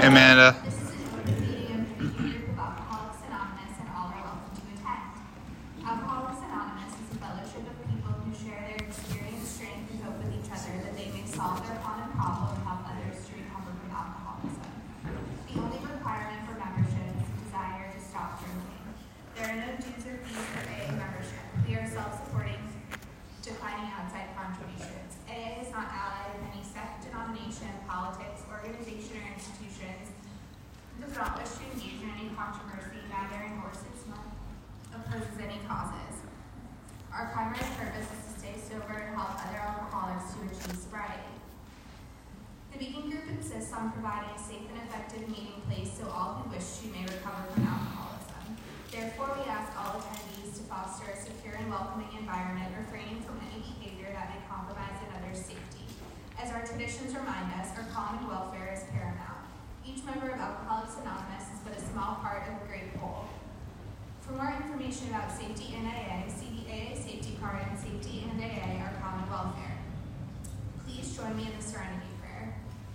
Amanda. This is an open meeting of the Drinking Group of Alcoholics Anonymous, and all are welcome to attend. Alcoholics Anonymous is a fellowship of people who share their experience, strength, and hope with each other that they may solve their common problem and help others to recover from alcoholism. The only requirement for membership is a desire to stop drinking. There are no dues or fees for AA membership. We are self-supporting, declining outside contributions. AA is not allied with any sect, denomination, politics, organization, or institutions, does not wish to engage in any controversy, neither endorses nor opposes any causes. Our primary purpose is to stay sober and help other alcoholics to achieve sobriety. The Beacon Group insists on providing a safe and effective meeting place so all who wish to may recover from alcoholism. Therefore, we ask all attendees to foster a secure and welcoming environment, refraining from any behavior that may compromise another's safety. As our traditions remind us, our common welfare is paramount. Each member of Alcoholics Anonymous is but a small part of a great whole. For more information about safety in AA, see the AA Safety Card and Safety in AA, our common welfare. Please join me in the Serenity Prayer.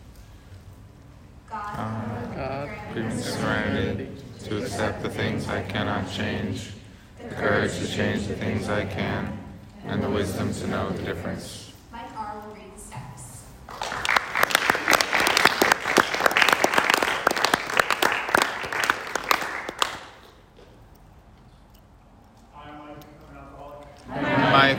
God, Give me serenity to accept the things I cannot change, the courage to change the things I can, and the wisdom to know the difference. Mike R. will read the steps. I'm Mike. I'm an alcoholic. Mike.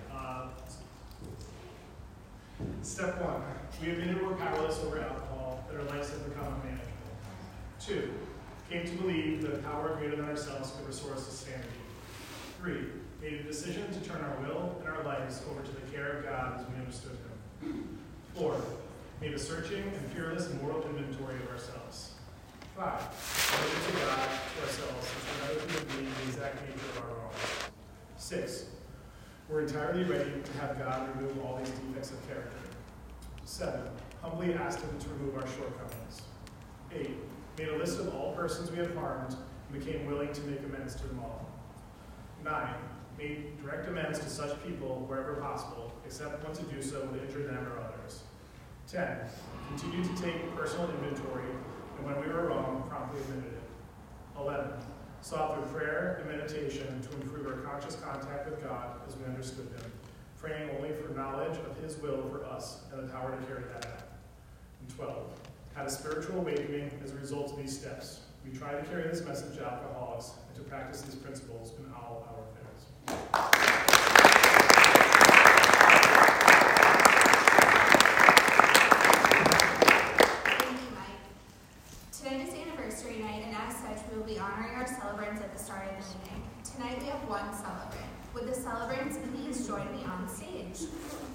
Step 1. We admitted we're powerless over alcohol, that our lives have become unmanageable. 2. Came to believe that a power greater than ourselves could restore us to sanity. 3. Made a decision to turn our will and our lives over to the care of God as we understood Him. 4. Made a searching and fearless moral inventory of ourselves. 5. Committed to God, to ourselves, and to another human being the exact nature of our wrongs. 6. We're entirely ready to have God remove all these defects of character. 7. Humbly asked Him to remove our shortcomings. 8. Made a list of all persons we have harmed and became willing to make amends to them all. 9. Made direct amends to such people wherever possible, except when to do so would injure them or others. 10. Continued to take personal inventory, and when we were wrong, promptly admitted it. 11. Sought through prayer and meditation to improve our conscious contact with God as we understood Him, praying only for knowledge of His will for us and the power to carry that out. And 12. Had a spiritual awakening as a result of these steps. We try to carry this message to alcoholics and to practice these principles in all our affairs. Thank you, Mike. Tonight is anniversary night, and as such, we will be honoring our celebrants at the start of the meeting. Tonight we have one celebrant. Would the celebrants please join me on stage?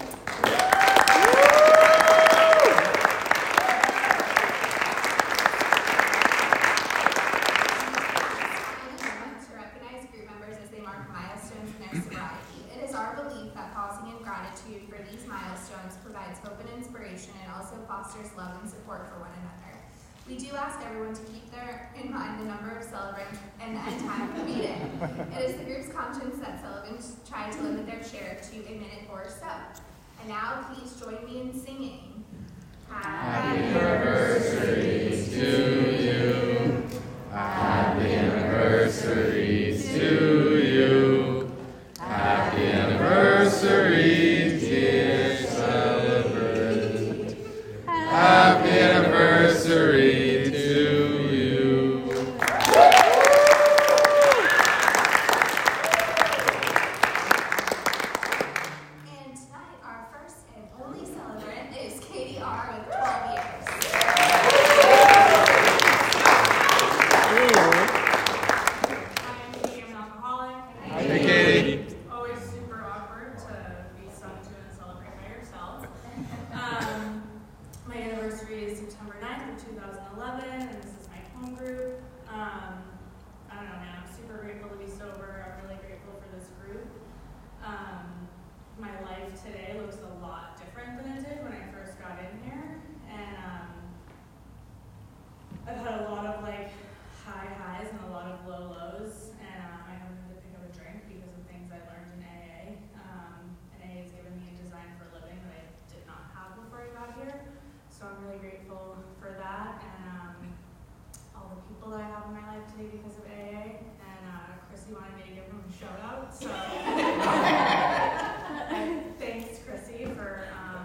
To recognize group members as they mark milestones in their sobriety. It is our belief that pausing in gratitude for these milestones provides hope and inspiration and also fosters love and support for one another. We do ask everyone to keep in mind the number of celebrants and time of the meeting. It is the group's conscience that celebrants try to limit their share to a minute or so. And now please join me in singing. Happy anniversary to you. Happy anniversary to you. Happy anniversary, dear celebrant. Happy anniversary to you. And tonight, our first and only celebrant is Katie R. with 12 years. I'm Katie, I'm an alcoholic. Hey, Katie. Always super awkward to be sung to and celebrate by yourself. My anniversary is September 9th of 2011, and this is my home group. I don't know, man, I'm super grateful to be sober. I'm really grateful for this group. My life today looks a lot different than it did when I first got in here, and I've had a lot of high highs and a lot of low lows, and I haven't had to pick up a drink because of things I learned in AA. And AA has given me a design for living that I did not have before I got here, so I'm really grateful for that. And shout out. So thanks, Chrissy, for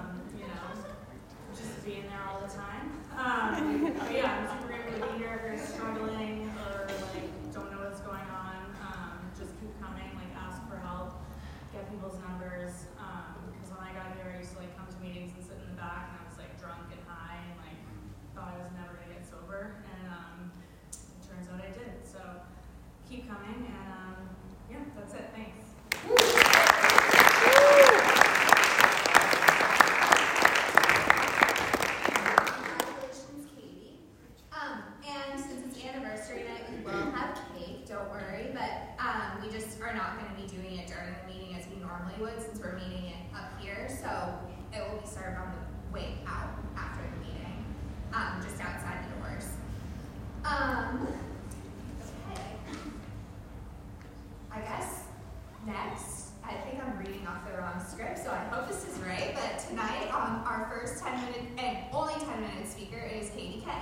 just being there all the time. But yeah, I'm super grateful to be here. If you're struggling or don't know what's going on, just keep coming. Ask for help, get people's numbers. Because when I got here, I used to come to meetings and sit in the back, and I was drunk and high, and thought I was never gonna get sober, and it turns out I did. So keep coming, and yeah, that's it. Thanks. Congratulations, Katie. And since it's anniversary night, we will have cake, don't worry, but we just are not going to be doing it during the meeting as we normally would, since we're meeting it up here, so it will be served on the way out after the meeting, just outside the doors. Okay. I guess next, I think I'm reading off the wrong script, so I hope this is right, but tonight, our first 10-minute, and only 10-minute speaker is Katie Kay.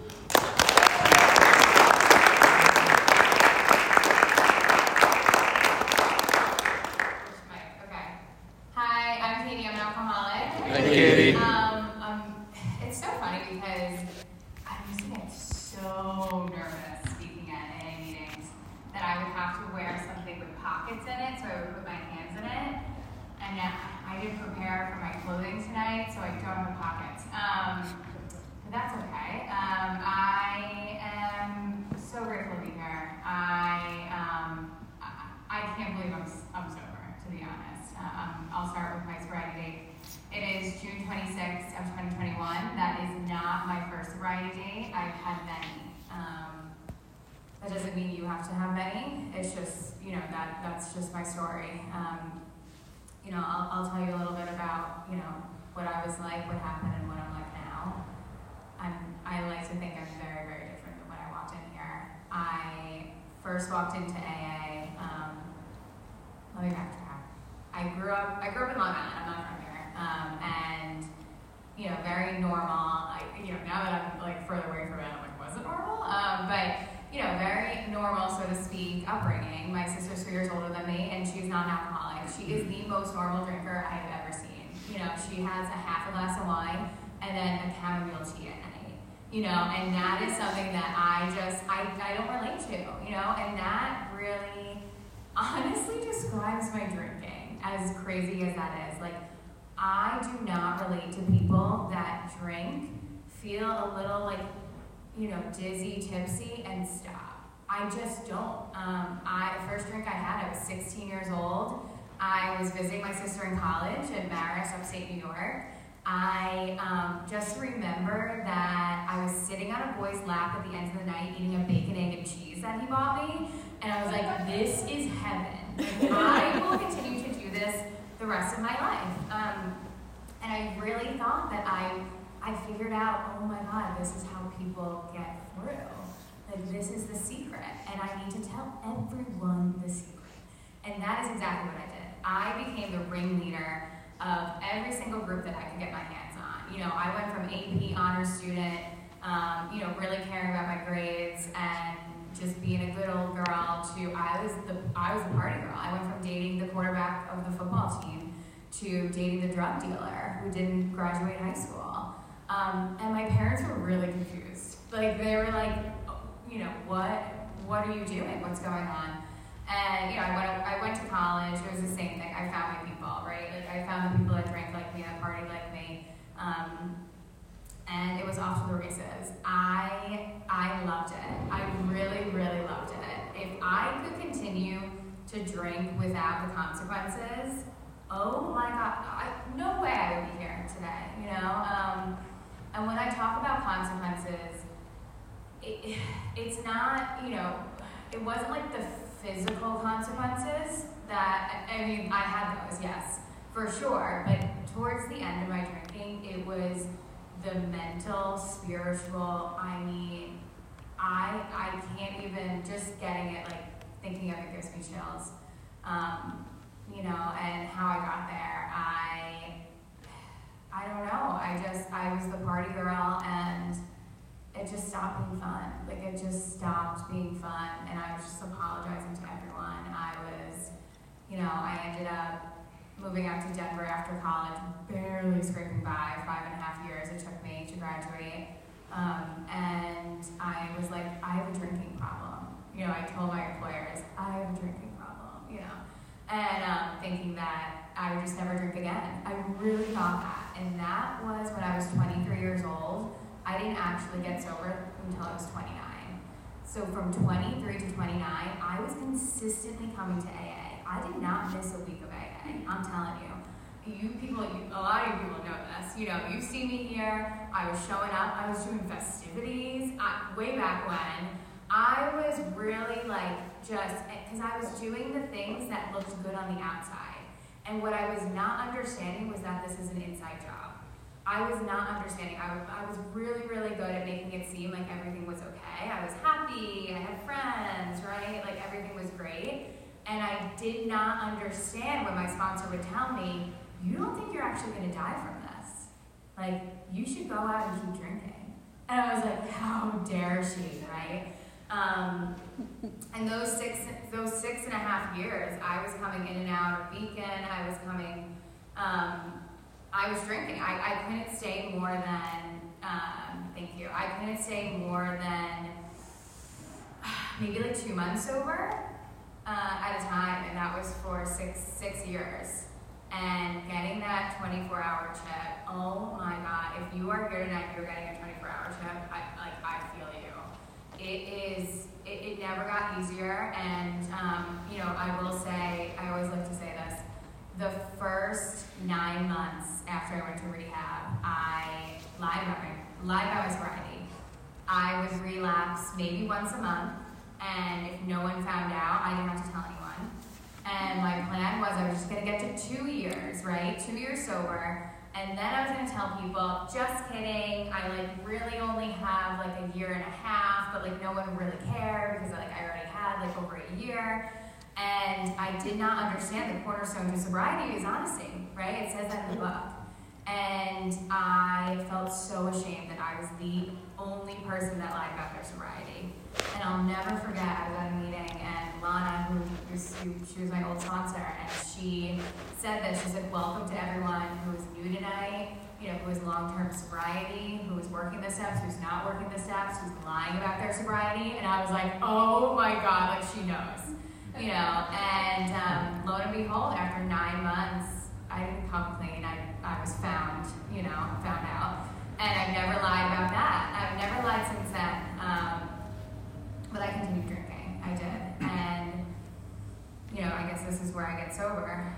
Hi, I'm Katie. I'm an alcoholic. Hi, Katie. It's so funny because I used to get so nervous speaking at AA meetings that I would have to wear something with pockets in it, so I would put my hands in it. And I didn't prepare for my clothing tonight, so I don't have pockets. But that's okay. I am so grateful to be here. I can't believe I'm sober, to be honest. I'll start with my sobriety date. It is June 26th of 2021. That is not my first sobriety date. I've had many. That doesn't mean you have to have many. It's just, that's just my story. I'll tell you a little bit about, what I was like, what happened, and what I'm like now. I like to think I'm very, very different than when I walked in here. I first walked into AA. Let me backtrack. I grew up in Long Island. I'm not from here. And very normal. Now that I'm further away from it, I'm like, was it normal? But very normal, so to speak, upbringing. My sister's 3 years older than me, and she's not an alcoholic. She is the most normal drinker I have ever seen. She has a half a glass of wine and then a chamomile tea at night. And that is something that I don't relate to. And that really honestly describes my drinking, as crazy as that is. I do not relate to people that drink, feel a little dizzy, tipsy, and stop. I just don't. The first drink I had, I was 16 years old. I was visiting my sister in college in Marist, upstate New York. I just remember that I was sitting on a boy's lap at the end of the night eating a bacon, egg, and cheese that he bought me, and I was like, this is heaven. I will continue to do this the rest of my life. And I really thought that I figured out, oh my God, this is how people get through. This is the secret, and I need to tell everyone the secret. And that is exactly what I did. I became the ringleader of every single group that I could get my hands on. I went from AP honors student, really caring about my grades and just being a good old girl to I was the party girl. I went from dating the quarterback of the football team to dating the drug dealer who didn't graduate high school. And my parents were really confused. They were like, what are you doing? What's going on? And I went to college. It was the same thing. I found my people, right? I found the people that drank like me, that partied like me, and it was off to the races. I loved it. I really, really loved it. If I could continue to drink without the consequences, oh my God, no way I would be here today. And when I talk about consequences, it's not, it wasn't like the physical consequences that, I had those, yes, for sure, but towards the end of my drinking, it was the mental, spiritual, I can't even, just getting it, thinking of it gives me chills, and how I got there, I don't know, I was the party girl, and it just stopped being fun. Like, it just stopped being fun, and I was just apologizing to everyone. I ended up moving out to Denver after college, barely scraping by 5.5 years it took me to graduate. And I was like, I have a drinking problem. I told my employers, I have a drinking problem, and thinking that I would just never drink again. I really thought that. And that was when I was 23 years old. I didn't actually get sober until I was 29. So from 23 to 29, I was consistently coming to AA. I did not miss a week of AA, I'm telling you. A lot of you people know this. You see me here, I was showing up, I was doing festivities. Way back when, I was really because I was doing the things that looked good on the outside. And what I was not understanding was that this is an inside job. I was not understanding. I was really, really good at making it seem like everything was okay. I was happy, I had friends, right? Like everything was great. And I did not understand when my sponsor would tell me, you don't think you're actually going to die from this. Like, you should go out and keep drinking. And I was like, how dare she, right? And those 6.5 years, I was coming in and out of Beacon. I was drinking. I couldn't stay more than, I couldn't stay more than maybe like 2 months sober at a time, and that was for six years. And getting that 24-hour chip, oh my God, if you are here tonight, you're getting a 24-hour chip, I feel you. It never got easier, and I will say, I always like to say this, the first 9 months after I went to rehab, I lied about my sobriety. I would relapse maybe once a month, and if no one found out, I didn't have to tell anyone. And my plan was I was just going to get to 2 years, right? 2 years sober. And then I was going to tell people, just kidding, I really only have a year and a half, but no one really cared because I already had over a year. And I did not understand the cornerstone to sobriety is honesty, right? It says that in the book. And I felt so ashamed that I was the only person that lied about their sobriety. And I'll never forget, I was at a meeting, and Lana, she was my old sponsor, and she said this. She said, welcome to everyone who is new tonight, who is long-term sobriety, who is working the steps, who's not working the steps, who's lying about their sobriety. And I was like, oh my God, she knows. And lo and behold, after 9 months, I didn't come clean. I was found out. And I've never lied about that. I've never lied since then. But I continued drinking. I did. And, I guess this is where I get sober.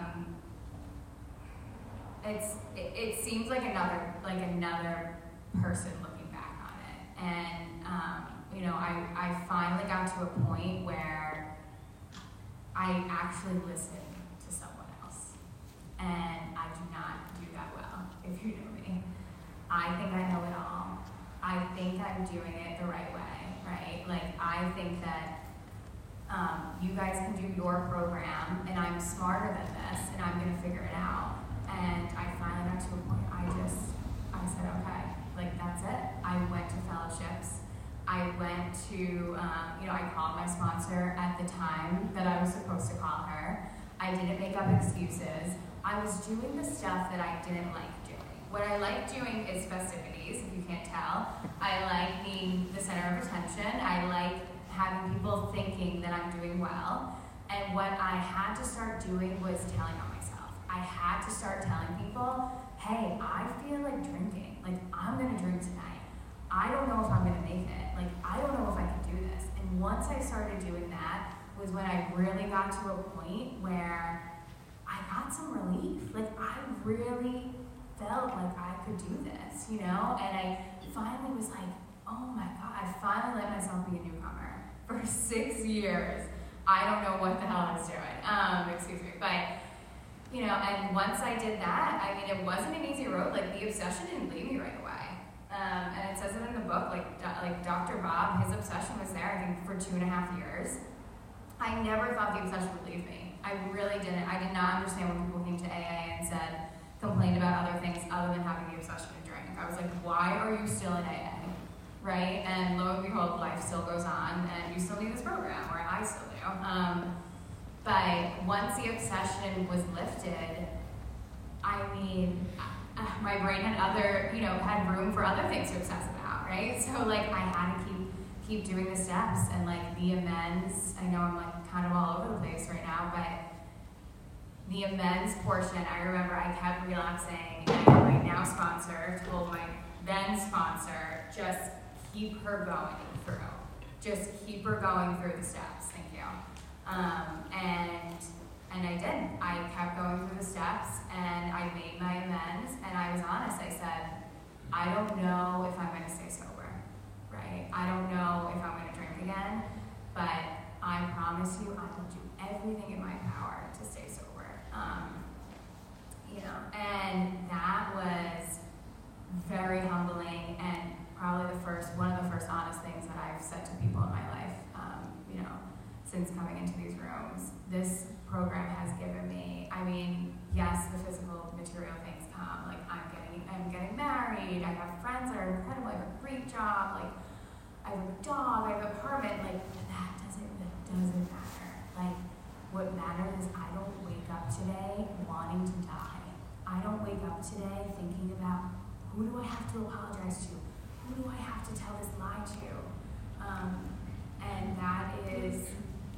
It seems like another person looking back on it. And, I finally got to a point where I actually listened to someone else. And I do not do that well, if you know me. I think I know it all. I think I'm doing it the right way, right? I think that you guys can do your program, and I'm smarter than this, and I'm going to figure it out. And I finally got to a point, I said, okay, that's it. I went to fellowships. I went to, I called my sponsor at the time that I was supposed to call her. I didn't make up excuses. I was doing the stuff that I didn't like doing. What I like doing is festivities, if you can't tell. I like being the center of attention. I like having people thinking that I'm doing well. And what I had to start doing was telling on myself. I had to start telling people, hey, I feel like drinking. I'm going to drink tonight. I don't know if I'm going to make it. I don't know if I can do this. And once I started doing that was when I really got to a point where I got some relief. I really felt like I could do this, And I finally was like, oh my God, I finally let myself be a newcomer. For 6 years, I don't know what the hell I was doing. Excuse me. But, and once I did that, it wasn't an easy road. The obsession didn't leave me right away. And it says it in the book, Dr. Bob, his obsession was there, I think, for 2.5 years. I never thought the obsession would leave me. I really didn't. I did not understand when people came to AA and complained about other things other than having the obsession to drink. I was like, why are you still in AA? right? And lo and behold, life still goes on, and you still need this program, or I still do. But once the obsession was lifted, I mean, my brain had had room for other things to obsess about, right? So like I had to keep doing the steps and like the amends. I know I'm like kind of all over the place right now, but the amends portion, I remember I kept relapsing, and my now sponsor told my then sponsor, just keep her going through. Just keep her going through the steps, thank you. And I did. I kept going through the steps, and I made my amends, and I was honest. I said, I don't know if I'm going to stay sober, right? I don't know if I'm going to drink again, but I promise you I will do everything in my power to stay sober. And that was very humbling, and probably one of the first honest things that I've said to people in my life, since coming into these rooms. This program has given me, I mean, yes, the physical, material things come. Like I'm getting married. I have friends that are incredible. I have a great job. Like I have a dog. I have an apartment. Like that doesn't matter. Like what matters is I don't wake up today wanting to die. I don't wake up today thinking about who do I have to apologize to? Who do I have to tell this lie to? And that is,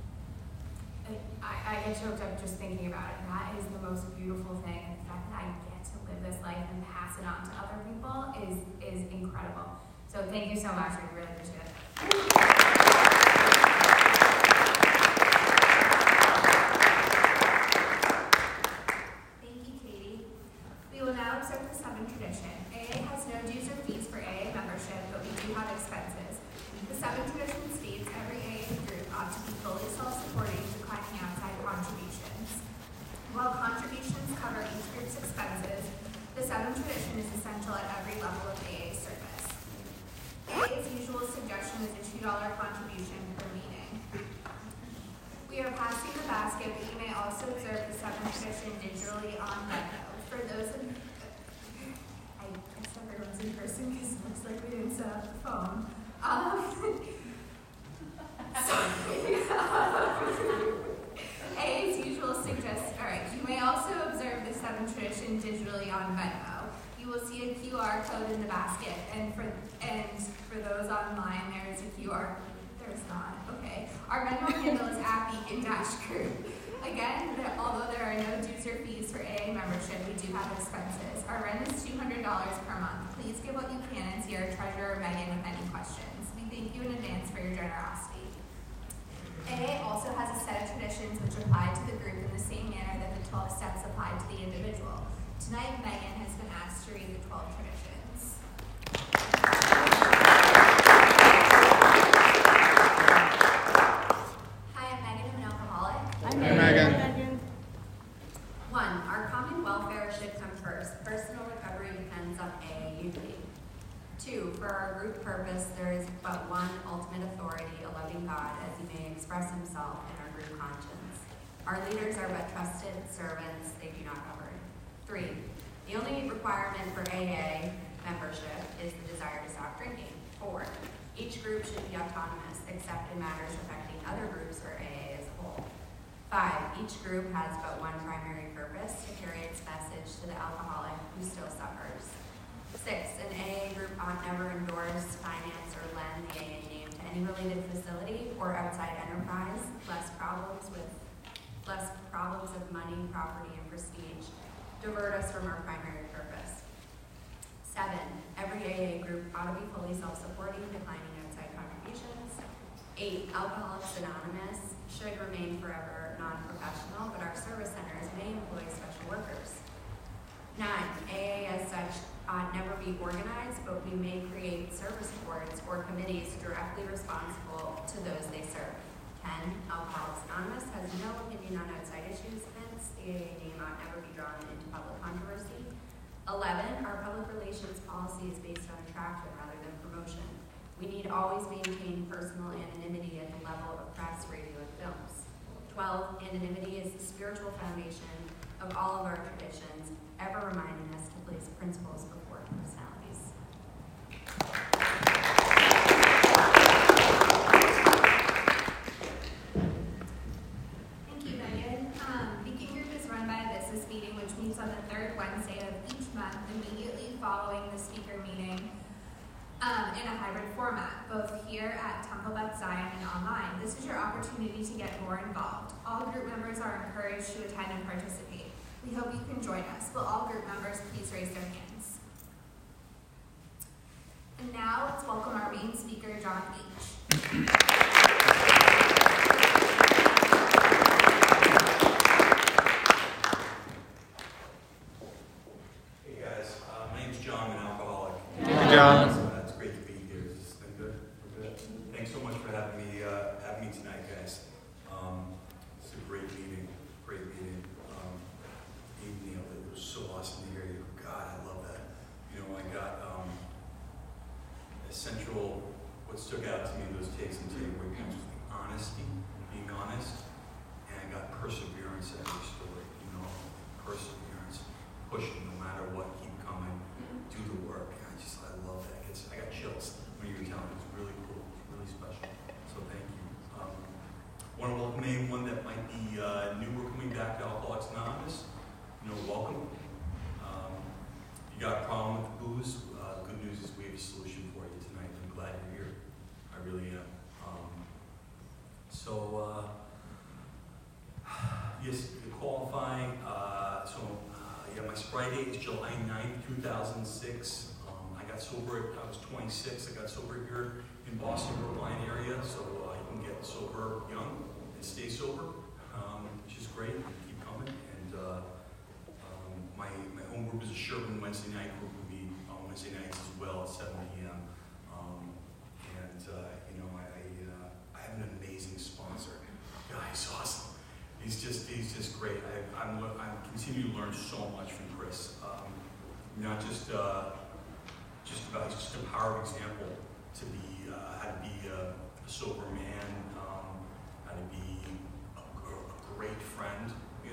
I get choked up just thinking about it. That is the most beautiful thing. The fact that I get to live this life and pass it on to other people is incredible. So thank you so much. I really appreciate it. Thank you, Katie. We will now observe the 7 tradition. AA has no dues or fees for AA membership, but we do have expenses. The 7 tradition states every AA group ought to be fully self-supporting, declining outside contributions. While contributions cover each group's expenses, the 7 tradition is essential at every level of AA service. AA's usual suggestion is a $2 contribution per meeting. We are passing the basket, but you may also observe the 7 tradition digitally on Venmo. For those of I guess everyone's in person because it looks like we didn't set up the phone. AA's usual suggests, you may also observe the 7 tradition digitally on Venmo. You will see a QR code in the basket, and for those online, there is a QR. There's not. Okay. Our Venmo handle is @Beacon-Group. Again, although there are no dues or fees for AA membership, we do have expenses. Our rent is $200 per month. Please give what you can and see our treasurer, Megan, with any questions. We thank you in advance for your generosity. AA also has a set of traditions which apply to the group in the same manner that the 12 steps apply to the individual. Tonight, Megan has been asked to read the 12 traditions. Hi, I'm Megan. I'm an alcoholic. Hey, Megan. 1. Our common welfare should come first. Personal recovery depends on AA unity. 2. For our group purpose, there is but one ultimate authority, a loving God, as he may express himself in our group conscience. Our leaders are but trusted servants, they do not govern. 3. The only requirement for AA membership is the desire to stop drinking. 4. Each group should be autonomous, except in matters affecting other groups or AA as a whole. 5. Each group has but one primary purpose, to carry its message to the alcoholic who still suffers. 6. An AA group ought never endorse, finance, or lend the AA name to any related facility or outside enterprise, less problems of money, property, and prestige divert us from our primary purpose. 7. Every AA group ought to be fully self-supporting, declining outside contributions. 8. Alcoholics Anonymous should remain forever non-professional, but our service centers may employ special workers. 9. AA as such ought never be organized, but we may create service boards or committees directly responsible to those they serve. 10. Alcoholics Anonymous has no opinion on outside issues, hence the AA name ought never be drawn into public controversy. 11. Our public relations policy is based on attraction rather than promotion. We need always maintain personal anonymity at the level of press, radio, and films. 12. Anonymity is the spiritual foundation of all of our traditions, ever reminding us to place principles before personalities. in a hybrid format, both here at Temple Beth Zion and online. This is your opportunity to get more involved. All group members are encouraged to attend and participate. We hope you can join us. Will all group members please raise their hands? And now let's welcome our main speaker, John Beach. Hey guys, my name's John, I'm an alcoholic. Hey, John. It's great to be here. Has this been good? We're good. Thanks so much for having me tonight, guys. It's a great meeting. It was so awesome to hear you. God, I love that. You know, I got essential. What stuck out to me in those takes and takeaway points was the honesty, being honest, and I got perseverance in every story. You know, perseverance, pushing no matter what, keep coming, do the work. And I love that. I got chills when you were telling me. It's really cool. It's really special. So thank you. Want to welcome anyone that might be new or coming back to Alcoholics Anonymous. You know, welcome. You got a problem with the booze? The good news is we have a solution for you tonight. I'm glad you're here. I really am. Yes, qualifying. My sobriety date is July 9th, 2006. I got sober I was 26. I got sober here in Boston, Brookline area, so you can get sober young and stay sober, which is great. Keep coming. And my home group is a Sherburne Wednesday night group. Will be on Wednesday nights as well at 7 p.m. I have an amazing sponsor. He's awesome. He's just great. I'm continue to learn so much from Chris. Not just about he's just a power example to be how to be a sober man, how to be a great friend.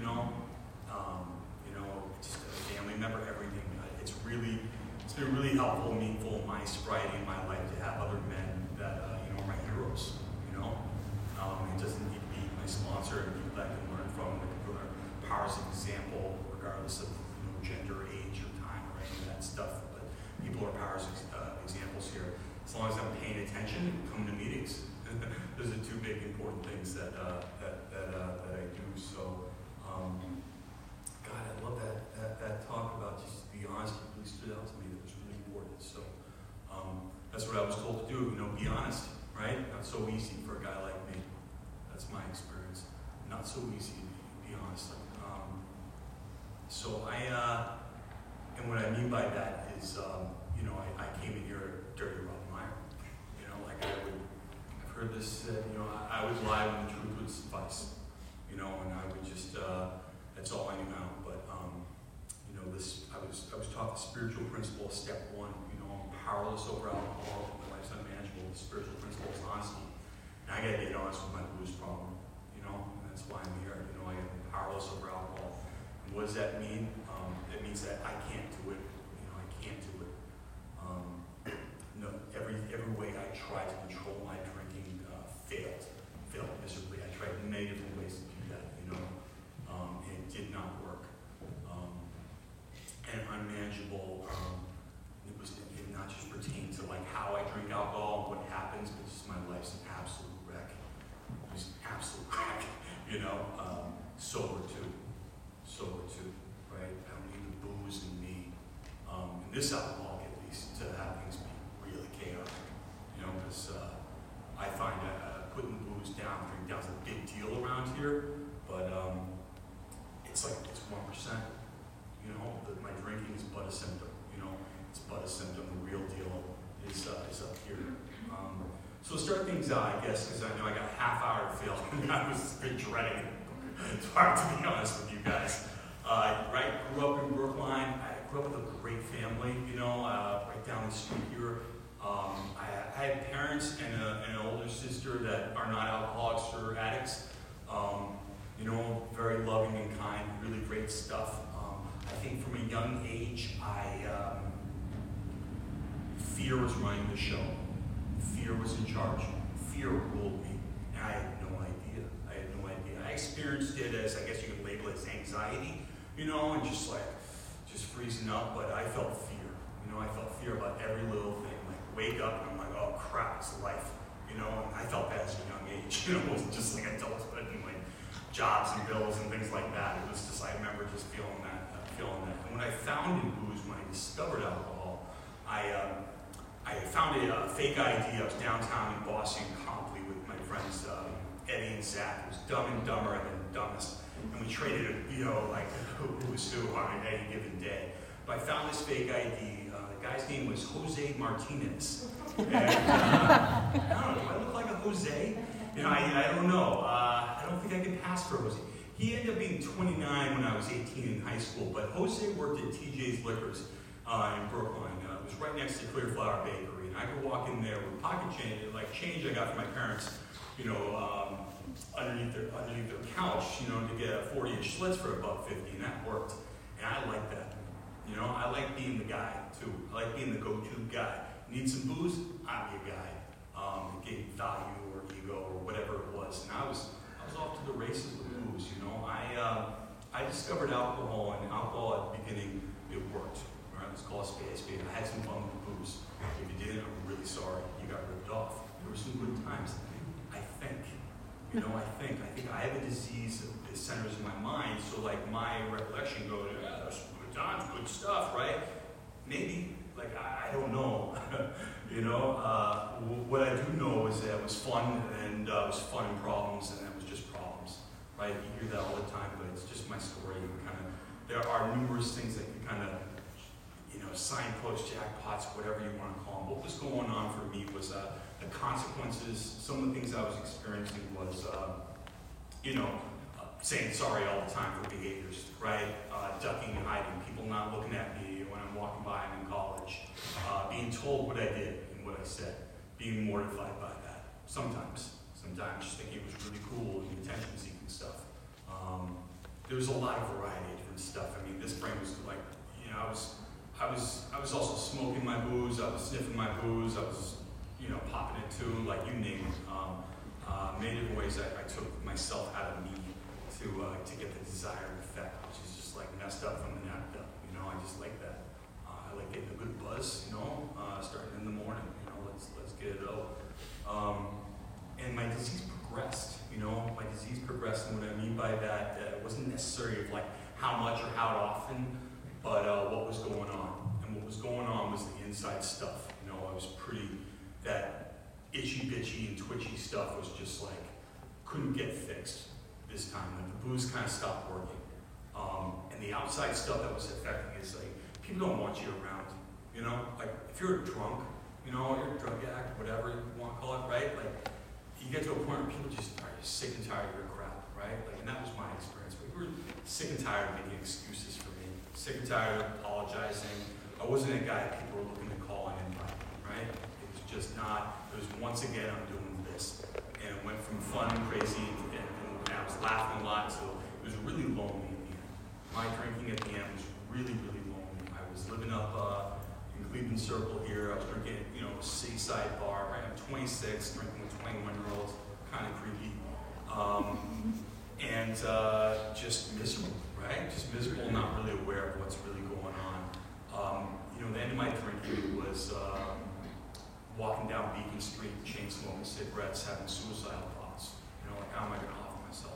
Just a family member. Everything. It's been really helpful, meaningful in my sobriety in my life to have other men that are my heroes. It doesn't need to be my sponsor and people that I can learn from, like people that are powers of example, regardless of gender, age, or time, or any of that stuff. But people are powers examples here. As long as I'm paying attention and coming to meetings, those are two big important things that I do. So, God, I love that talk about just to be honest. It really stood out to me. That was really important. So, that's what I was told to do. Be honest, right? Not so easy for a guy like me. That's my experience. Not so easy to be honest. And what I mean by that is, I came in here a dirty Rob Meyer. I've heard this said, I would lie when the truth would suffice. And I would just, that's all I knew now. But, I was taught the spiritual principle of step one. I'm powerless over alcohol. My life's unmanageable. The spiritual principle is honesty. And I got to get honest with my booze problem. And that's why I'm here. I am powerless over alcohol. And what does that mean? It means that I can't do it. I can't do it. Every way I tried to control my drinking failed miserably. I tried many different ways to do that. And it did not work. And unmanageable. It not just pertains to how I drink alcohol and what happens, but just my life's an absolute wreck. It was an absolute wreck. Sober too, right? I don't need the booze in me. And this alcoholic, at least, to have things be really chaotic. Because I find that putting booze down, drink down is a big deal around here, but it's 1%. My drinking is but a symptom. It's but a symptom. The real deal is up here. So to start things out, I guess, because I know I got a half hour to fill, and I was dreading it. It's hard to be honest with you guys. Grew up in Brookline. I grew up with a great family, right down the street here. I had parents and an older sister that are not alcoholics or addicts. Very loving and kind, really great stuff. I think from a young age, fear was running the show. Fear was in charge. Fear ruled me. And I had no idea. I experienced it as, I guess you could label it as anxiety, and just freezing up, but I felt fear. I felt fear about every little thing. Wake up and I'm like, it's life, you know, and I felt that as a young age, you know, it wasn't just like adulthood and like jobs and bills and things like that. It was just, I remember just feeling that. And when I found in booze, when I discovered alcohol, I found a fake ID. I was downtown in Boston, Copley, with my friends Eddie and Zach. It was Dumb and Dumber and then Dumbest. And we traded, you know, like who was who on any given day. But I found this fake ID. The guy's name was Jose Martinez. And I don't know, do I look like a Jose? You know, I don't know. I don't think I could pass for Jose. He ended up being 29 when I was 18 in high school, but Jose worked at TJ's Liquors in Brookline. It was right next to Clear Flower Bakery, and I could walk in there with pocket change, like change I got from my parents, you know, underneath their couch, you know, to get a 40-inch Schlitz for $1.50, and that worked. And I like that. You know, I like being the guy too. I like being the go-to guy. Need some booze? I'm your guy. Get value or ego or whatever it was, and I was off to the races with booze. You know, I discovered alcohol, and alcohol at the beginning, it worked. All right, let's call it spade a spade. I had some fun with booze. If you didn't, I'm really sorry. You got ripped off. There were some good times. I think. You know, I think I have a disease that centers in my mind. So like my recollection goes, yeah, there's good times, good stuff, right? Maybe. Like I don't know. You know, what I do know is that it was fun, and it was fun and problems, and it was just problems, right? You hear that all the time, but it's just my story. There are numerous things that you kind of, you know, signposts, jackpots, whatever you want to call them. What was going on for me was the consequences. Some of the things I was experiencing was, you know, saying sorry all the time for behaviors, right? Ducking and hiding, people not looking at me when I'm walking by them in college, being told what I did and what I said, being mortified by that. Sometimes just thinking it was really cool and attention-seeking stuff. There was a lot of variety of different stuff. I mean, this brain was like, you know, I was also smoking my booze, I was sniffing my booze, I was, you know, popping it too, like you name it. Many different ways I took myself out of me to get the desired effect, which is just like messed up from the neck up. You know, I just like that. I like getting a good buzz, you know, starting in the morning. You know, let's get it out. And my disease progressed. You know, my disease progressed, and what I mean by that, it wasn't necessarily of like how much or how often, but what was going on. And what was going on was the inside stuff. You know, I was that itchy bitchy and twitchy stuff was just like couldn't get fixed this time. Like the booze kind of stopped working. And the outside stuff that was affecting is like, people don't want you around, you know? Like, if you're a drunk, you know, you're a drug addict, whatever you want to call it, right? Like, you get to a point where people just are sick and tired of your crap, right? Like, and that was my experience. We were sick and tired of making excuses for me, sick and tired of apologizing. I wasn't a guy people were looking to call and invite, right? It was just not, it was once again, I'm doing this. And it went from fun and crazy, and I was laughing a lot, so it was really lonely at the end. My drinking at the end was really, really lonely. I was living up in Cleveland Circle here. I was drinking at, you know, a seaside bar, right? I'm 26, drinking with 21-year-olds, kind of creepy. And just miserable, right? Just miserable, not really aware of what's really going on. You know, the end of my drinking was walking down Beacon Street, chain smoking cigarettes, having suicidal thoughts. You know, like, how am I going to offer myself?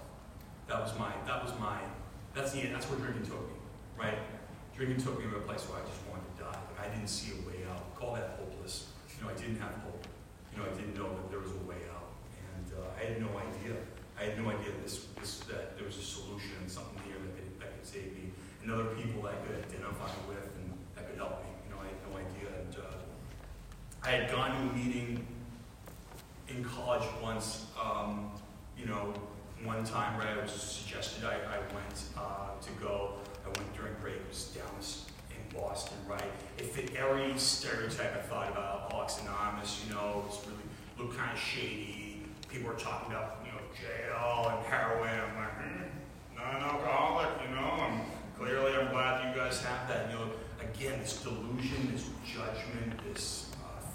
That's where drinking took me, right? Drinking took me to a place where I just wanted to die. Like, I didn't see a way out. Call that hopeless. You know, I didn't have hope. You know, I didn't know that there was a way out. And I had no idea. I had no idea that there was a solution and something here that could save me. And other people that I could identify with and that could help me. You know, I had no idea. And I had gone to a meeting in college once, you know, one time, right, I was suggested I went to go. I went during break. It was down in Boston, right? It fit every stereotype I thought about Alcoholics Anonymous. You know, it was really looked kind of shady. People were talking about, you know, jail and heroin. I'm like, not an alcoholic, you know. I'm glad you guys have that. You know, again, this delusion, this judgment, this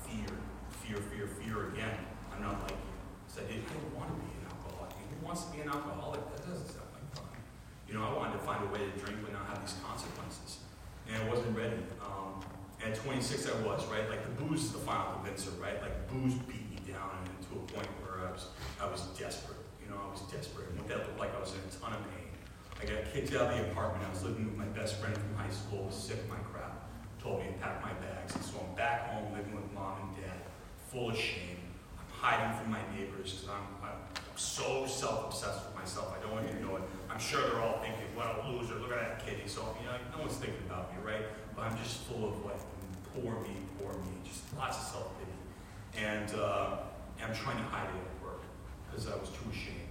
fear again. I'm not like you. So I didn't want to be an alcoholic. Who wants to be an alcoholic? That doesn't sound like fun. You know, I wanted to find a way to drink but not have these consequences. And I wasn't ready. At 26 I was, right? Like the booze is the final convincer, right? Like booze beat me down and to a point where I was desperate. You know, I was desperate. And what that looked like, I was in a ton of pain. I got kicked out of the apartment. I was living with my best friend from high school, was sick of my crap. Told me to pack my bags. And so I'm back home living with mom and dad, full of shame. I'm hiding from my neighbors because I'm so self-obsessed with myself. I don't even know it. I'm sure they're all thinking, what a loser, look at that kid. He's so, you know, no one's thinking about me, right? But I'm just full of like, poor me, just lots of self-pity. And I'm trying to hide it at work because I was too ashamed.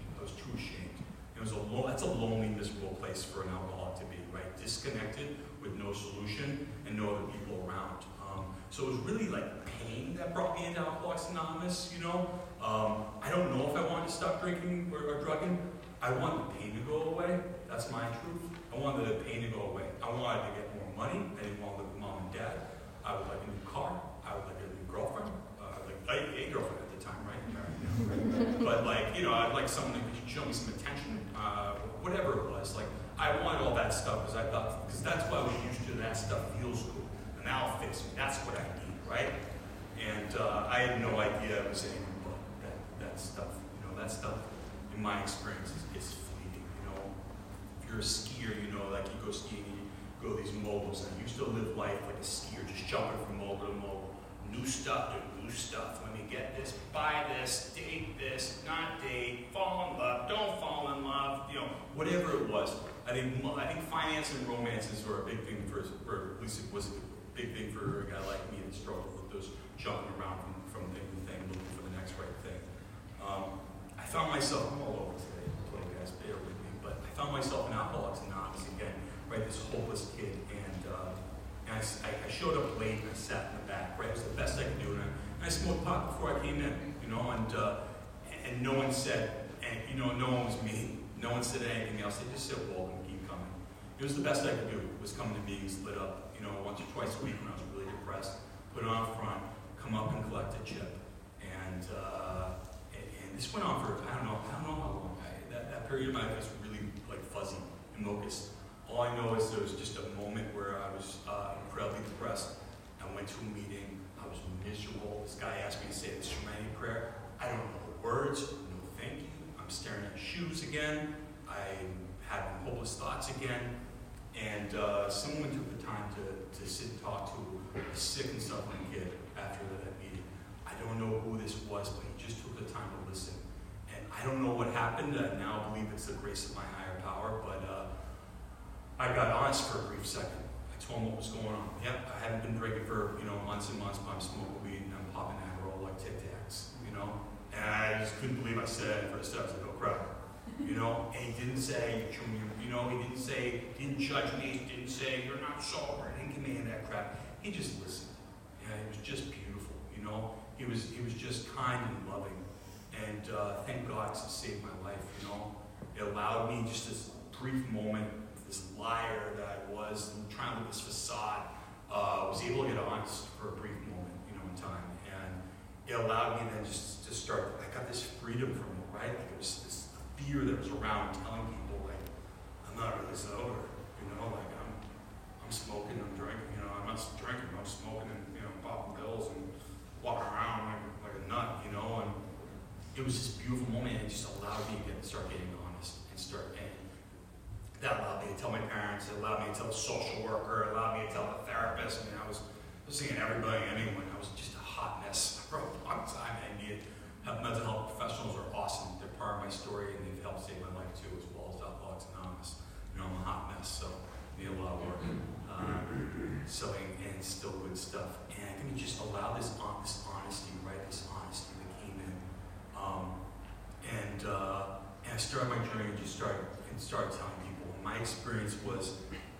That's a lonely, miserable place for an alcoholic to be, right? Disconnected with no solution and no other people around. So it was really like pain that brought me into Alcoholics Anonymous, you know? I don't know if I wanted to stop drinking or drugging. I wanted the pain to go away. That's my truth. I wanted the pain to go away. I wanted to get more money. I didn't want to live with mom and dad. I would like a new car. I would like a new girlfriend. Like a girlfriend at the time, right? But like, you know, I'd like someone who could show me some attention, whatever it was. Like, I wanted all that stuff because I thought, because that's what I was used to. That stuff feels good, and that'll fix me. That's what I need, right? And I had no idea it was anything but that stuff. You know, that stuff, in my experience, is fleeting. You know, if you're a skier, you know, like you go skiing, you go to these moguls, and you used to live life like a skier, just jumping from mogul to mogul. New stuff, new stuff. Let me get this, buy this, date this, not date, fall in love, don't fall in love, you know, whatever it was. I think finance and romances were a big thing or at least it was a big thing for a guy like me that struggled with those jumping around from thing to thing, looking for the next right thing. I found myself, I'm all over today, guys, bear with me, but I found myself in Alcoholics Anonymous again, right, this hopeless kid, and I showed up late and I sat in the back, right? It was the best I could do, and I smoked pot before I came in, you know, and no one said, and you know, no one was mean. No one said anything else. They just said, "Well, keep coming." It was the best I could do. Was coming to meetings, lit up, you know, once or twice a week when I was really depressed. Put it on front, come up and collect a chip, and this went on for I don't know how long. That period of my life was really like fuzzy and locust. All I know is there was just a moment where I was incredibly depressed. I went to a meeting. I was miserable. This guy asked me to say the Serenity Prayer. I don't know the words. No, thank you. I'm staring at shoes again. I'm having hopeless thoughts again. And someone took the time to sit and talk to a sick and suffering kid after that meeting. I don't know who this was, but he just took the time to listen. And I don't know what happened. I now believe it's the grace of my higher power, but I got honest for a brief second. I told him what was going on. Yep, I haven't been drinking for, you know, months and months, but I'm smoking weed and I'm popping Adderall like Tic Tacs, you know? And I just couldn't believe I said it first. I was like, oh crap. You know, and he didn't say, you know, he didn't say, didn't judge me, he didn't say, you're not sober, he didn't give me any of that crap. He just listened. And it was just beautiful, you know? He was just kind and loving. And thank God it saved my life, you know? It allowed me just this brief moment, this liar that I was, trying to live this facade, was able to get honest for a brief moment, you know, in time. And it allowed me then just to start, I got this freedom from it, right? Like it was this fear that was around telling people, like, I'm not really sober, you know, like I'm smoking, I'm drinking, you know, I'm not drinking, I'm smoking and, you know, popping pills and walking around like a nut, you know, and it was this beautiful moment, and it just allowed me to start getting honest and that allowed me to tell my parents, it allowed me to tell the social worker, it allowed me to tell the therapist. I mean, I was seeing everybody, anyone. I was just a hot mess for a long time. I needed help. Mental health professionals are awesome. They're part of my story, and they've helped save my life too, as well as Alcoholics Anonymous. You know, I'm a hot mess, so I need a lot of work. And still good stuff. And I think it just allowed this honesty, right? This honesty that came in. And I started my journey and just started telling people. My experience was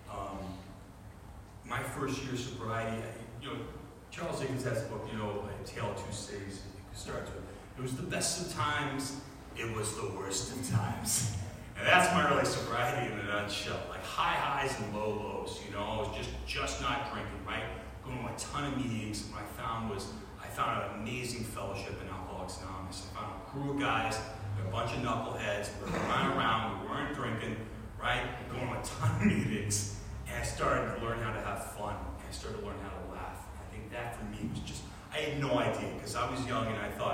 my first year of sobriety. You know, Charles Dickens has a book, you know, A Tale of Two Cities. You could start to. It was the best of times. It was the worst of times. And that's my early sobriety in a nutshell. Like high highs and low lows. You know, I was just not drinking, right? Going to a ton of meetings. And what I found an amazing fellowship in Alcoholics Anonymous. I found a crew of guys, a bunch of knuckleheads. We were running around. We weren't drinking. Right? Going to a ton of meetings, and I started to learn how to have fun, and I started to learn how to laugh. And I think that for me was just, I had no idea, because I was young and I thought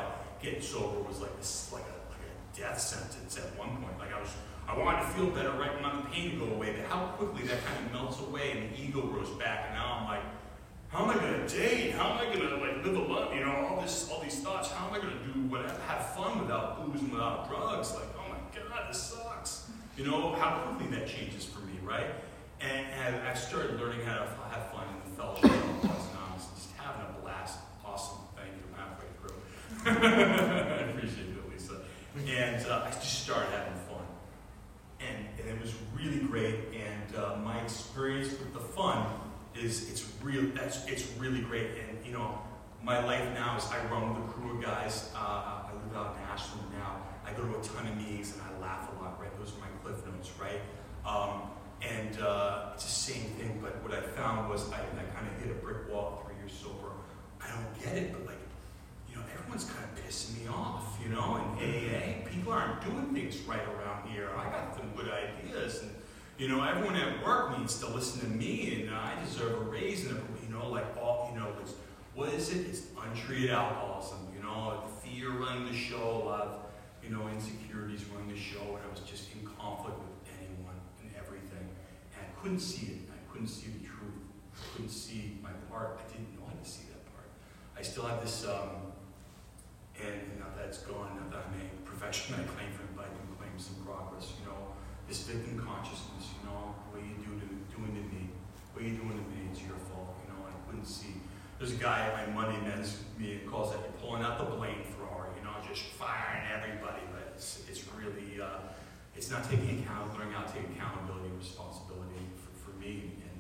getting sober was like a death sentence at one point. Like I wanted to feel better, right? I wanted the pain to go away, but how quickly that kind of melts away and the ego grows back, and now I'm like, how am I going to date? How am I going to like live a life? You know, all these thoughts. How am I going to do whatever, have fun without booze and without drugs? Like, oh my God, this sucks. You know, how quickly that changes for me, right? And I've started learning how to have fun in the fellowship of Alcoholics Anonymous, just having a blast. Awesome, thank you. I'm halfway through. I appreciate it, Lisa. And I just started having fun, and it was really great. And my experience with the fun is it's really great. And you know, my life now is I run with a crew of guys. I live out in Ashland now. I go to a ton of meetings and I laugh a lot. Right, those are my cliff notes. Right. And it's the same thing, but what I found was I kind of hit a brick wall 3 years sober. I don't get it, but like, you know, everyone's kind of pissing me off, you know, in AA. People aren't doing things right around here. I got some good ideas, and, you know, everyone at work needs to listen to me, and I deserve a raise, and, you know, like all, you know, what is it? It's untreated alcoholism, you know, fear running the show, a lot of, you know, insecurities running the show, and I was just in conflict with anyone and everything. And I couldn't see it. I couldn't see the truth. I couldn't see my part. I didn't know how to see that part. I still have this, and now that it's gone, now that I'm a profession I claim for, but I do claim some progress, you know, this victim consciousness, you know, what are you doing to me? What are you doing to me? It's your fault, you know, I couldn't see. There's a guy at my Monday men's meeting calls that you're pulling out the blame thrower, you know, just firing everybody, but it's really, it's not taking learning how to take accountability and responsibility for me. And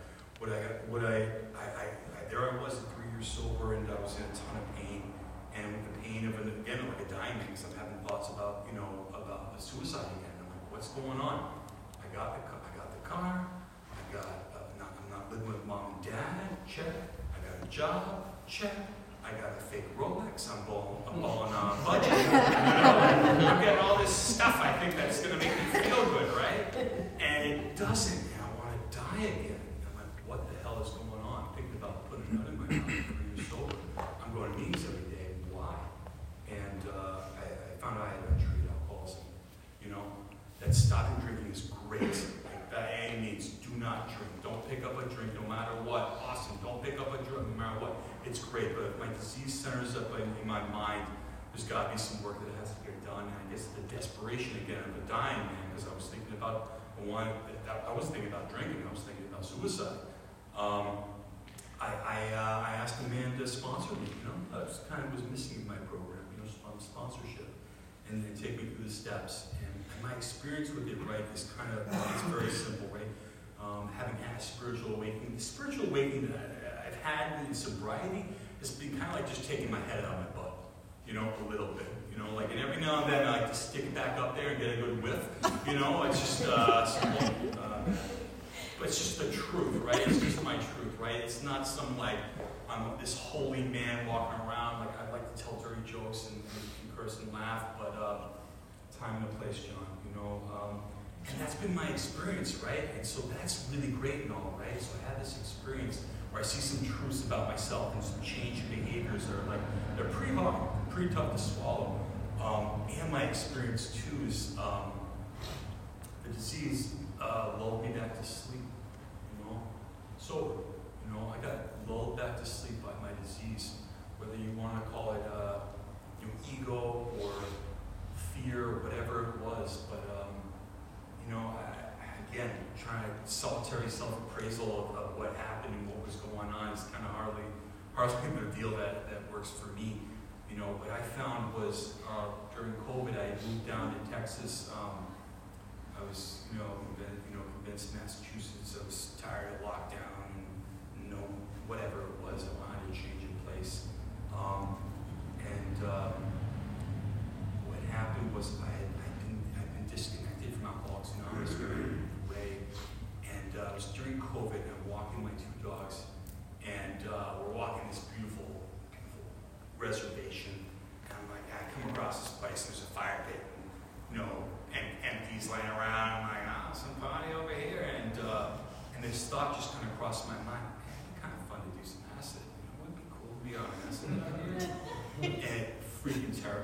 there I was at 3 years sober, and I was in a ton of pain, and with the pain of again like a dying man, because I'm having thoughts about, you know, about suicide again. I'm like, what's going on? I got the car. I'm not living with mom and dad. Check. I got a job. Check. I got a fake Rolex. I'm balling on a budget. You know? I'm getting all this stuff. I think that's going to make me feel good, right? And it doesn't. And I want to die again. I'm like, what the hell is going on? I'm thinking about putting a gun in my mouth 3 years sober. I'm going to meetings every day. Why? And I found out I had untreated alcoholism. You know, that stopping drinking is great. Like that AA means do not drink. Don't pick up a drink no matter what. Awesome. Don't pick up a drug no matter what. It's great, but if my disease centers up in my mind, there's got to be some work that has to get done. And I guess the desperation again of a dying man, because I was thinking about I wasn't thinking about drinking. I was thinking about suicide. I asked a man to sponsor me. You know, that was missing in my program. You know, sponsorship, and take me through the steps. And my experience with it, right, is it's very simple, right? Having had a spiritual awakening, the spiritual awakening that I've had in sobriety has been kind of like just taking my head out of my butt, you know, a little bit, you know, like, and every now and then I like to stick it back up there and get a good whiff, you know, it's just, but it's just the truth, right? It's just my truth, right? It's not some, like, I'm this holy man walking around, like, I like to tell dirty jokes and curse and laugh, but time and a place, John, you know, and that's been my experience, right? And so that's really great and all, right? So I had this experience where I see some truths about myself and some changed behaviors that are like, they're pretty hard, pretty tough to swallow. And my experience too is the disease lulled me back to sleep, you know? Sober, you know, I got lulled back to sleep by my disease, whether you want to call it ego or fear or whatever it was, but you know, again, trying to solitary self-appraisal of what happened and what was going on is kind of hardly a deal that works for me. You know, what I found was during COVID, I moved down to Texas. I was, convinced Massachusetts. I was tired of lockdown and whatever it was. I wanted to change of place. What happened was I'd been disconnected from Alcoholics Anonymous way, and it was during COVID, and I'm walking my two dogs, and we're walking this beautiful reservation, and I'm like, I come across this place, there's a fire pit, and empties laying around. I'm like, some party over here, and this thought just kind of crossed my mind. Man, it'd be kind of fun to do some acid. It would be cool to be on acid. And it freaking terrified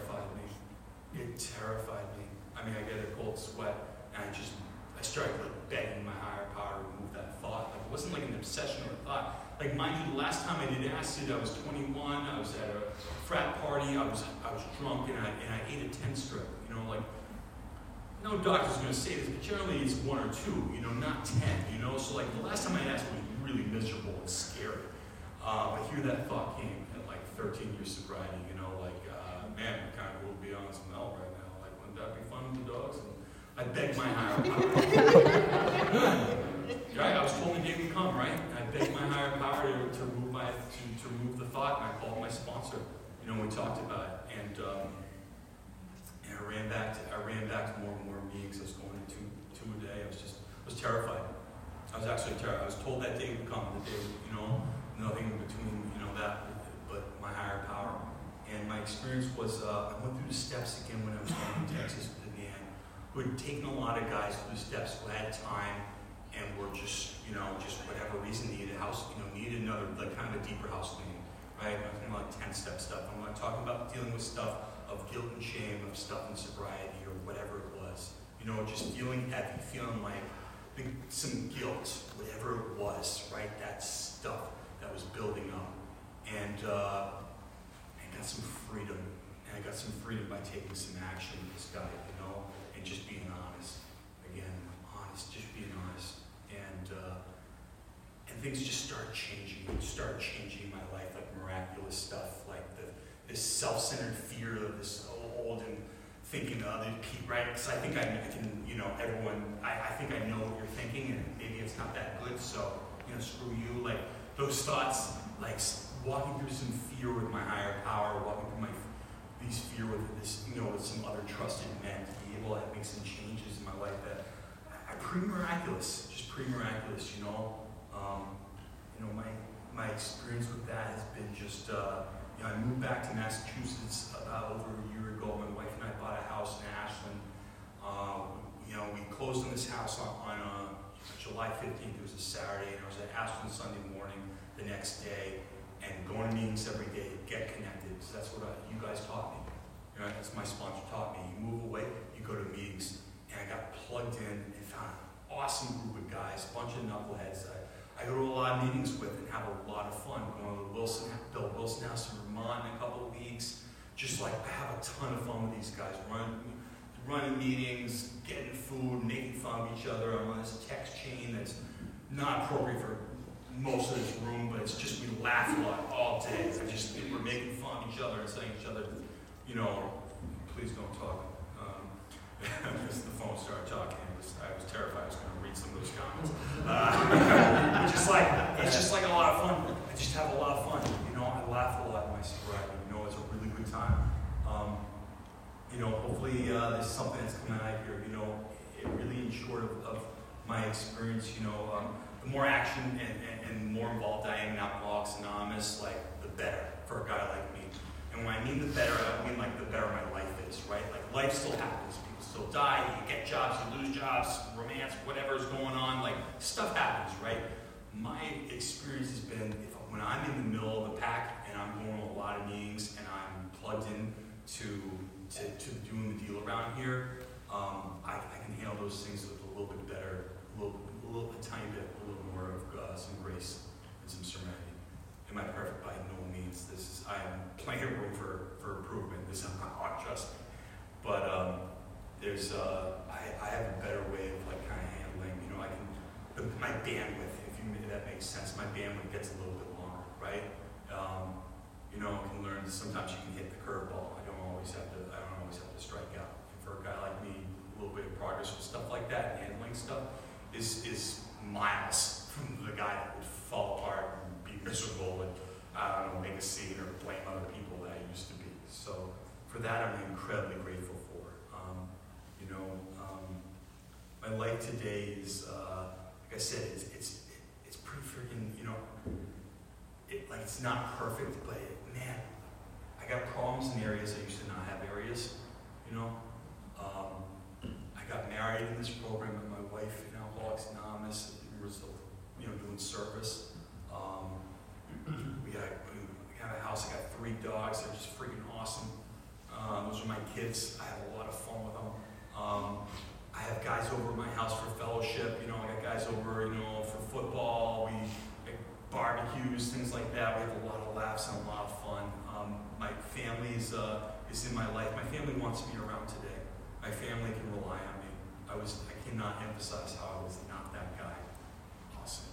it terrified me. I mean, I get a cold sweat, and I started like begging my higher power to remove that thought. Like, it wasn't like an obsession or a thought. Like, mind you, the last time I did acid, I was 21, I was at a frat party, I was drunk, and I ate a 10 strip, you know, like, no doctor's gonna say this, but generally it's 1 or 2, you know, not 10, you know, so like, the last time I had acid was really miserable and scary. But here that thought came at like 13 years sobriety, you know, like, man, we kind of will be on some L right now, like, wouldn't that be fun with the dogs? And I begged my higher power. Right, I was told the day would come, right? And I begged my higher power to remove the thought, and I called my sponsor. You know, we talked about it, and I ran back to more and more meetings. I was going to two a day. I was terrified. I was actually terrified. I was told that day would come. The day, you know, nothing in between, you know, that, but my higher power. And my experience was, I went through the steps again when I was going to Texas with a man who had taken a lot of guys through the steps who had time. And were just, you know, just whatever reason needed a house, you know, needed another, like kind of a deeper house cleaning, right? I'm talking about 10-step stuff. I'm not talking about dealing with stuff of guilt and shame, of stuff in sobriety or whatever it was. You know, just feeling heavy, feeling like some guilt, whatever it was, right? That stuff that was building up. And I got some freedom. And I got some freedom by taking some action with this guy, you know, and just being honest. Again, honest, just being honest. And things just started changing in my life, like miraculous stuff, like this self-centered fear of this old and thinking of other people, right? Because I think I can, you know, I think I know what you're thinking, and maybe it's not that good, so, you know, screw you. Like, those thoughts, like, walking through some fear with my higher power, walking through these fear with this, you know, with some other trusted men, to be able to make some changes in my life that are pretty miraculous, you know. You know, my experience with that has been just, you know, I moved back to Massachusetts about over a year ago. My wife and I bought a house in Ashland. You know, we closed on this house on July 15th. It was a Saturday, and I was at Ashland Sunday morning the next day, and going to meetings every day to get connected. So that's what you guys taught me. You know, that's my sponsor taught me. You move away, you go to meetings. And I got plugged in and found an awesome group of guys, a bunch of knuckleheads I go to a lot of meetings with and have a lot of fun. Going to the Bill Wilson House in Vermont in a couple of weeks. Just like, I have a ton of fun with these guys. Running meetings, getting food, making fun of each other. I'm on this text chain that's not appropriate for most of this room, but it's just, we laugh a lot all day. We're making fun of each other and saying each other, you know, please don't talk. Because the phone started talking. I was terrified I was going to read some of those comments. It's just like a lot of fun. I just have a lot of fun. You know, I laugh a lot in my sobriety. You know, it's a really good time. You know, hopefully there's something that's coming out here. You know, it really, in short of my experience, you know, the more action and more involved I am in Alcoholics Anonymous, like, the better for a guy like me. And when I mean the better, I don't mean like the better my life is, right? Like, life still happens. People still die. You get jobs, you lose jobs, romance, whatever's going on. Like, stuff happens, right? My experience has been, when I'm in the middle of the pack and I'm going to a lot of meetings and I'm plugged in to doing the deal around here, I can handle those things with a little bit better, a tiny bit, a little more of some grace and some serenity. Am I perfect? By no means. I am plenty of room for improvement. This is not just me. But I have a better way of like kind of handling, you know, my bandwidth, if that makes sense, my bandwidth gets a little bit longer, right? You know, I can learn, sometimes you can hit the curveball. I don't always have to strike out. And for a guy like me, a little bit of progress with stuff like that, handling stuff, is miles from the guy that would fall apart and be miserable and, I don't know, make a scene or blame other people that I used to be. So for that, I'm incredibly grateful for. You know, my life today is, like I said, it's pretty freaking, you know, it's not perfect, but man, I got problems in areas I used to not have areas, you know. I got married in this program with my wife in Alcoholics Anonymous, you know, doing service. We have a house. I got 3 dogs. They're just freaking awesome. Those are my kids. I have a lot of fun with them. I have guys over at my house for fellowship. You know, I got guys over, you know, for football. We make barbecues, things like that. We have a lot of laughs and a lot of fun. My family is in my life. My family wants me around today. My family can rely on me. I cannot emphasize how I was not that guy. Awesome.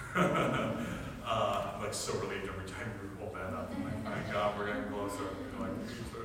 I'm like so relieved every time we pull that up. I'm like, my God, we're getting closer. You know, like,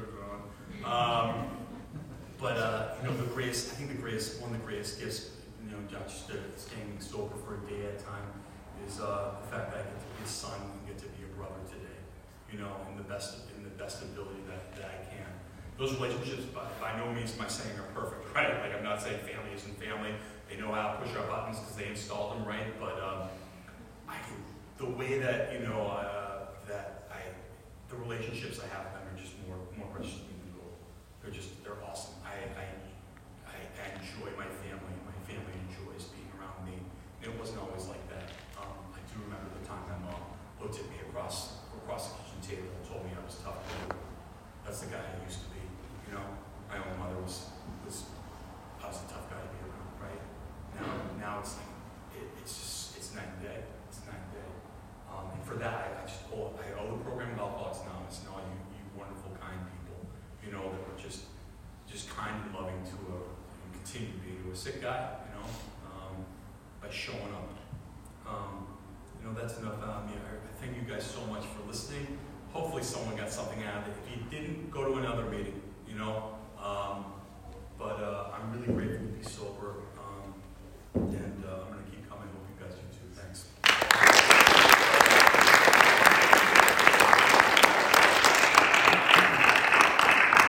but you know, one of the greatest gifts, you know, just staying sober for a day at a time, is the fact that I get to be a son and get to be a brother today. You know, in the best ability that I can. Those relationships, by no means am I saying are perfect, right? Like, I'm not saying family isn't family. They know how to push our buttons because they installed them right. But the way that, you know, the relationships I have with them are just more precious to me than gold. They're awesome. I enjoy my family. My family enjoys being around me. And it wasn't always like that. I do remember the time my mom looked at me across the kitchen table and told me I was tough. That's the guy I used to be. You know, my own mother I was a tough guy to be around, right? Now it's like it's night and day. It's night and day. And for that, I owe the program of Alcoholics Anonymous and all you wonderful, kind people, you know, that were just kind and loving to continue to be to a sick guy, you know, by showing up. You know, that's enough out of me. I thank you guys so much for listening. Hopefully someone got something out of it. If you didn't, go to another meeting, you know.